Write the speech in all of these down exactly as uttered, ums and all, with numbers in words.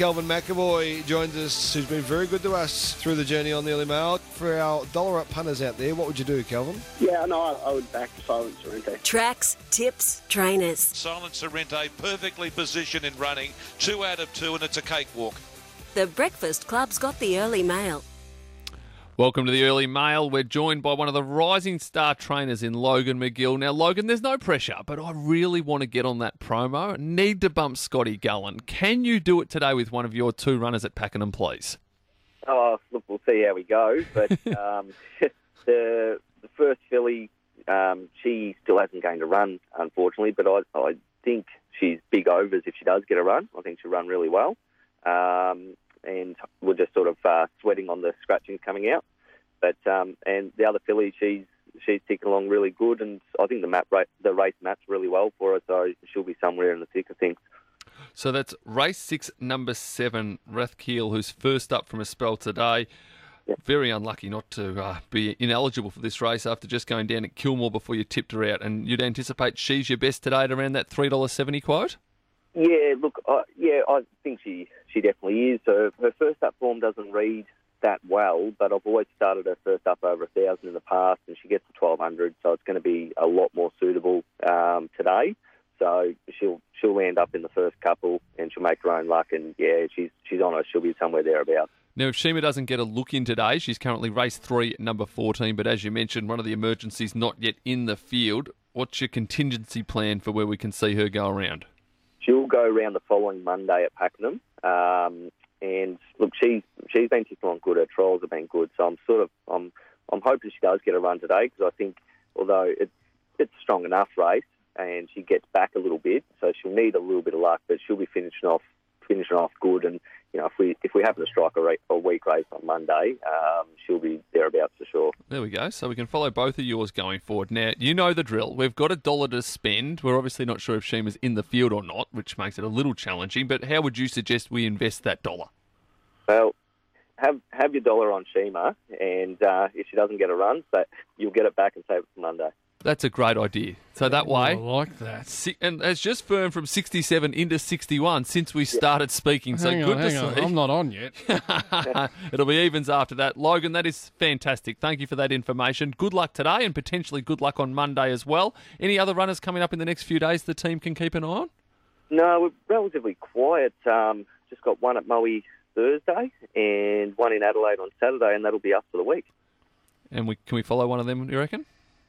Kelvin McAvoy joins us, who's been very good to us through the journey on the Early Mail. For our dollar-up punters out there, what would you do, Kelvin? Yeah, no, I, I would back Silent Sorrento. Tracks, tips, trainers. Silent Sorrento perfectly positioned in running. Two out of two, and it's a cakewalk. The Breakfast Club's got the Early Mail. Welcome to the Early Mail. We're joined by one of the rising star trainers in Logan McGill. Now, Logan, there's no pressure, but I really want to get on that promo. I need to bump Scotty Gullen. Can you do it today with one of your two runners at Pakenham, please? Oh, look, we'll see how we go. But um, the the first filly, um, she still hasn't gained a run, unfortunately. But I, I think she's big overs if she does get a run. I think she'll run really well. Um, and we're just sort of uh, sweating on the scratchings coming out. But um, and the other filly, she's she's ticking along really good, and I think the map rate, the race maps really well for her, so she'll be somewhere in the thick of things. So that's race six, number seven, Rathkeel, who's first up from a spell today. Yep. Very unlucky not to uh, be ineligible for this race after just going down at Kilmore before you tipped her out. And you'd anticipate she's your best today at around that three dollars seventy quote? Yeah, look, uh, yeah, I think she, she definitely is. So her first up form doesn't read that well, but I've always started her first up over a thousand in the past, and she gets to twelve hundred, so it's going to be a lot more suitable um, today. So she'll she'll end up in the first couple, and she'll make her own luck. And yeah, she's she's on her. She'll be somewhere thereabouts. Now, if Shima doesn't get a look in today, she's currently race three, number fourteen. But as you mentioned, one of the emergencies not yet in the field. What's your contingency plan for where we can see her go around? She'll go around the following Monday at Pakenham. Um, and look, she's she's been ticking along good. Her trials have been good. So I'm sort of I'm I'm hoping she does get a run today, because I think although it's it's a strong enough race, and she gets back a little bit, so she'll need a little bit of luck, but she'll be finishing off finishing off good. And you know, if we if we happen to strike a, ra- a weak race on Monday, um, she'll be thereabouts for sure. There we go. So we can follow both of yours going forward. Now, you know the drill. We've got a dollar to spend. We're obviously not sure if Shima's in the field or not, which makes it a little challenging. But how would you suggest we invest that dollar? Well, have have your dollar on Shima, and uh, if she doesn't get a run, but you'll get it back and save it for Monday. That's a great idea. So that way... I like that. Si- and it's just firmed from sixty-seven into sixty-one since we started speaking. So hang good on, to hang on. see. I'm not on yet. It'll be evens after that. Logan, that is fantastic. Thank you for that information. Good luck today, and potentially good luck on Monday as well. Any other runners coming up in the next few days the team can keep an eye on? No, we're relatively quiet. Um, just got one at Moe Thursday and one in Adelaide on Saturday, and that'll be us for the week. And we can we follow one of them, you reckon?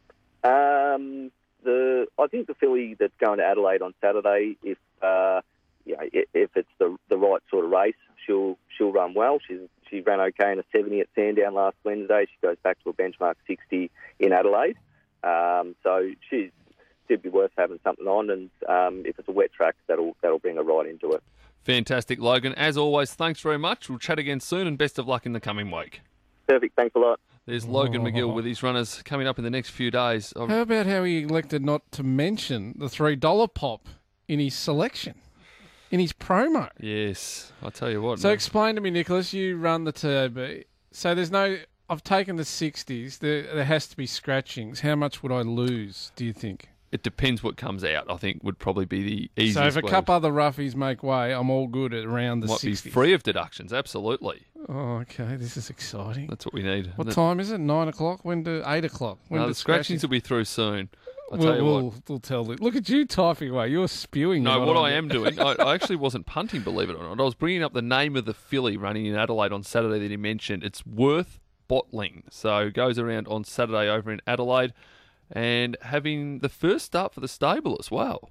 Um, the I think the filly that's going to Adelaide on Saturday, if uh, you know, if it's the the right sort of race, she'll she'll run well. She's she ran okay in a seventy at Sandown last Wednesday. She goes back to a benchmark sixty in Adelaide. Um, so she's should be worth having something on, and um, if it's a wet track, that'll that'll bring her right into it. Fantastic, Logan. As always, thanks very much. We'll chat again soon, and best of luck in the coming week. Perfect. Thanks a lot. There's Logan Oh. McGill with his runners coming up in the next few days. How about how he elected not to mention the three dollar pop in his selection, in his promo? Yes, I'll tell you what. So mate. explain to me, Nicholas, you run the Turbo. So there's no... I've taken the sixties. There, there has to be scratchings. How much would I lose, do you think? It depends what comes out, I think, would probably be the easiest So if a way. couple other roughies make way, I'm all good at around the Might sixties. be free of deductions, absolutely. Oh, okay. This is exciting. That's what we need. What The- time is it? Nine o'clock? When do eight o'clock? When No, do the scratchings will be through soon. I'll tell We'll, you we'll, what. we'll tell you. Look at you typing away. You're spewing. No, You're what not I on am it. doing, I, I actually wasn't punting, believe it or not. I was bringing up the name of the filly running in Adelaide on Saturday that he mentioned. It's Worth Bottling. So goes around on Saturday over in Adelaide and having the first start for the stable as well.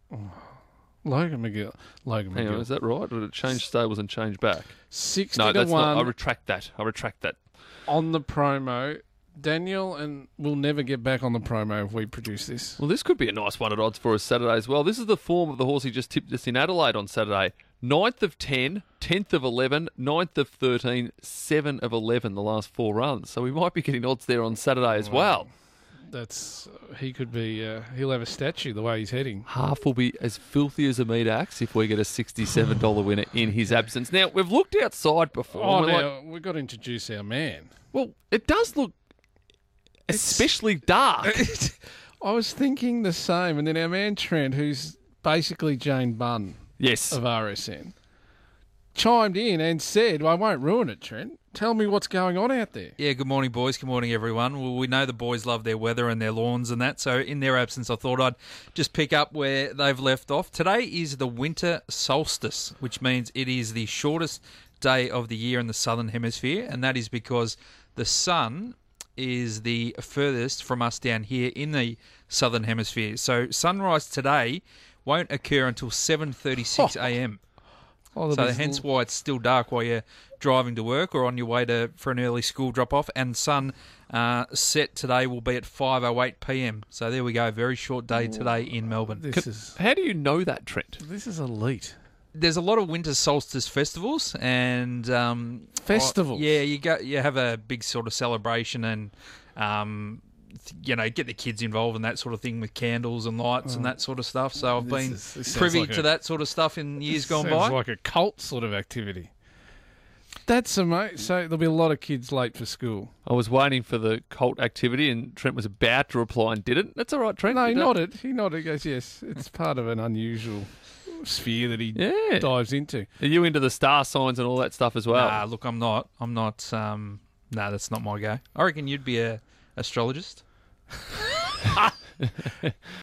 Logan McGill. Logan Hang on, McGill. is that right? Or did it change stables and change back? Sixty No, to that's one not. I retract that. I retract that. on the promo. Daniel, and we'll never get back on the promo if we produce this. Well, this could be a nice one at odds for us Saturday as well. This is the form of the horse he just tipped us in Adelaide on Saturday. ninth of ten, tenth of eleven, ninth of thirteen, seven of eleven the last four runs. So we might be getting odds there on Saturday as well. That's he could be. Uh, he'll have a statue the way he's heading. Half will be as filthy as a meat axe if we get a sixty-seven dollars winner in his absence. Now, we've looked outside before. Oh, and we're now like, we've got to introduce our man. well, it does look especially dark. I was thinking the same, and then our man Trent, who's basically Jane Bunn Yes. of R S N, chimed in and said, well, I won't ruin it, Trent. Tell me what's going on out there. Yeah, good morning, boys. Good morning, everyone. Well, we know the boys love their weather and their lawns and that, so in their absence, I thought I'd just pick up where they've left off. Today is the winter solstice, which means it is the shortest day of the year in the southern hemisphere, and that is because the sun is the furthest from us down here in the southern hemisphere. So sunrise today won't occur until seven thirty-six a.m. Oh, So there's hence l- why it's still dark while you're driving to work or on your way to for an early school drop-off. And sun uh, set today will be at five oh eight p.m. So there we go. Very short day today in Melbourne. This is How do you know that, Trent? this is elite. There's a lot of winter solstice festivals and um, Festivals? oh, yeah, you go. You have a big sort of celebration and um, th- you know get the kids involved and that sort of thing with candles and lights and that sort of stuff. So I've This been is- this sounds privy like to a- that sort of stuff in years gone Sounds by. like a cult sort of activity. That's amazing. So there'll be a lot of kids late for school. I was waiting for the cult activity, and Trent was about to reply and didn't. That's all right, Trent. No, he You don't- nodded. He nodded. He goes, yes, it's part of an unusual sphere that he Yeah. dives into. Are you into the star signs and all that stuff as well? Nah, look, I'm not. I'm not. Um, nah, that's not my go. I reckon you'd be a astrologist.